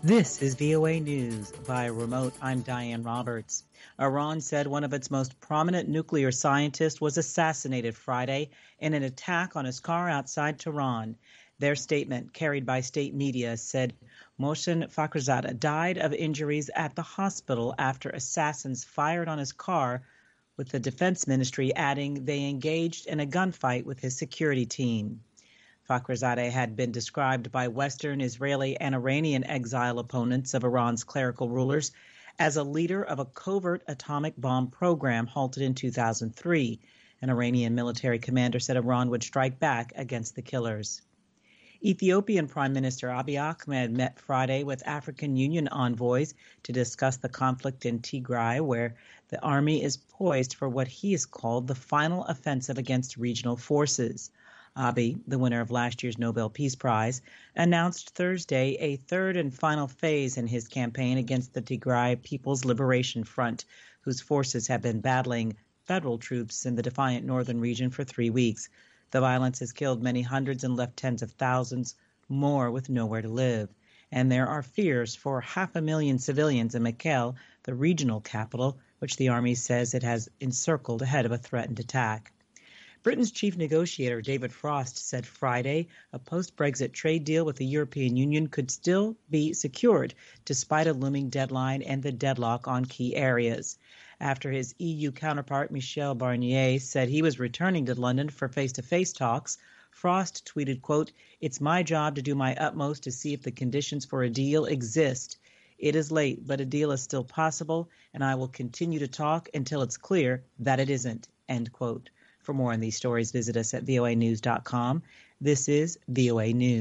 This is VOA News. Via remote, I'm Diane Roberts. Iran said one of its most prominent nuclear scientists was assassinated Friday in an attack on his car outside Tehran. Their statement, carried by state media, said Mohsen Fakhrizadeh died of injuries at the hospital after assassins fired on his car, with the defense ministry adding they engaged in a gunfight with his security team. Fakhrizadeh had been described by Western, Israeli, and Iranian exile opponents of Iran's clerical rulers as a leader of a covert atomic bomb program halted in 2003. An Iranian military commander said Iran would strike back against the killers. Ethiopian Prime Minister Abiy Ahmed met Friday with African Union envoys to discuss the conflict in Tigray, where the army is poised for what he has called the final offensive against regional forces. Abiy, the winner of last year's Nobel Peace Prize, announced Thursday a third and final phase in his campaign against the Tigray People's Liberation Front, whose forces have been battling federal troops in the defiant northern region for 3 weeks. The violence has killed many hundreds and left tens of thousands more with nowhere to live. And there are fears for 500,000 civilians in Mekelle, the regional capital, which the army says it has encircled ahead of a threatened attack. Britain's chief negotiator, David Frost, said Friday a post-Brexit trade deal with the European Union could still be secured, despite a looming deadline and the deadlock on key areas. After his EU counterpart, Michel Barnier, said he was returning to London for face-to-face talks, Frost tweeted, quote, "It's my job to do my utmost to see if the conditions for a deal exist. It is late, but a deal is still possible, and I will continue to talk until it's clear that it isn't," end quote. For more on these stories, visit us at voanews.com. This is VOA News.